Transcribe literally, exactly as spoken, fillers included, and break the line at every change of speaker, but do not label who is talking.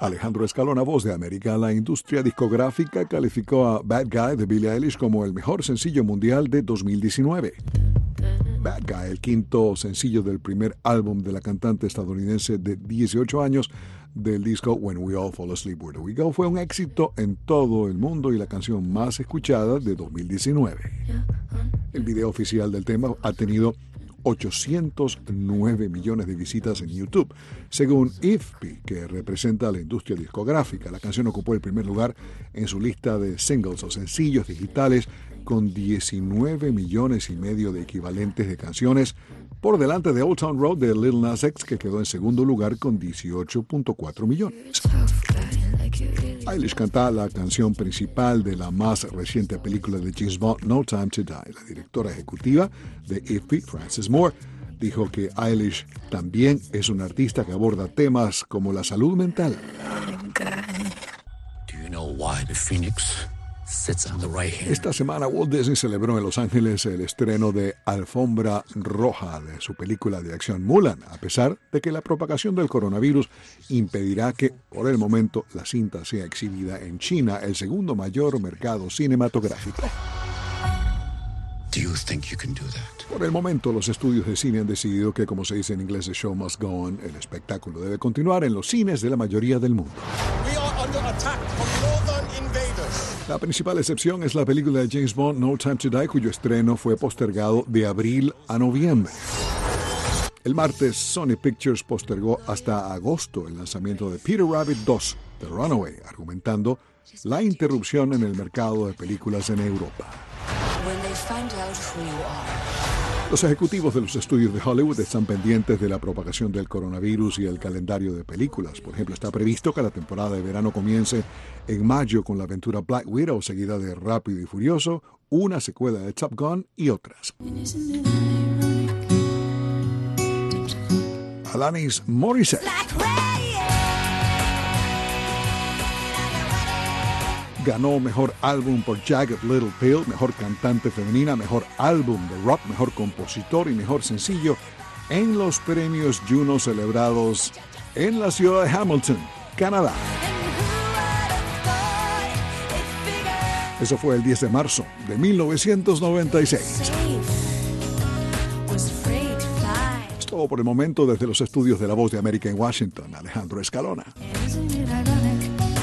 Alejandro Escalona, Voz de América. La industria discográfica calificó a Bad Guy de Billie Eilish como el mejor sencillo mundial de dos mil diecinueve. Bad Guy, el quinto sencillo del primer álbum de la cantante estadounidense de dieciocho años del disco When We All Fall Asleep Where Do We Go, fue un éxito en todo el mundo y la canción más escuchada de dos mil diecinueve. El video oficial del tema ha tenido ochocientos nueve millones de visitas en YouTube. Según I F P I, que representa a la industria discográfica, la canción ocupó el primer lugar en su lista de singles o sencillos digitales con diecinueve millones y medio de equivalentes de canciones, por delante de Old Town Road de Lil Nas X, que quedó en segundo lugar con dieciocho punto cuatro millones. Eilish canta la canción principal de la más reciente película de James Bond, No Time to Die. La directora ejecutiva de I F P I, Frances Moore, dijo que Eilish también es una artista que aborda temas como la salud mental.
Do you know why the phoenix sits on the right hand?
Esta semana Walt Disney celebró en Los Ángeles el estreno de Alfombra Roja de su película de acción Mulan, a pesar de que la propagación del coronavirus impedirá que, por el momento, la cinta sea exhibida en China, el segundo mayor mercado cinematográfico.
Do you think you can do that?
Por el momento, los estudios de cine han decidido que, como se dice en inglés, the show must go on, el espectáculo debe continuar en los cines de la mayoría del mundo.
We are under attack from northern invaders.
La principal excepción es la película de James Bond, No Time to Die, cuyo estreno fue postergado de abril a noviembre. El martes, Sony Pictures postergó hasta agosto el lanzamiento de Peter Rabbit dos, The Runaway, argumentando la interrupción en el mercado de películas en Europa. Los ejecutivos de los estudios de Hollywood están pendientes de la propagación del coronavirus y el calendario de películas. Por ejemplo, está previsto que la temporada de verano comience en mayo con la aventura Black Widow, seguida de Rápido y Furioso, una secuela de Top Gun y otras. Alanis Morissette ganó Mejor Álbum por Jagged Little Pill, Mejor Cantante Femenina, Mejor Álbum de Rock, Mejor Compositor y Mejor Sencillo en los premios Juno celebrados en la ciudad de Hamilton, Canadá. Eso fue el diez de marzo de mil novecientos noventa y seis. Es todo por el momento desde los estudios de La Voz de América en Washington. Alejandro Escalona.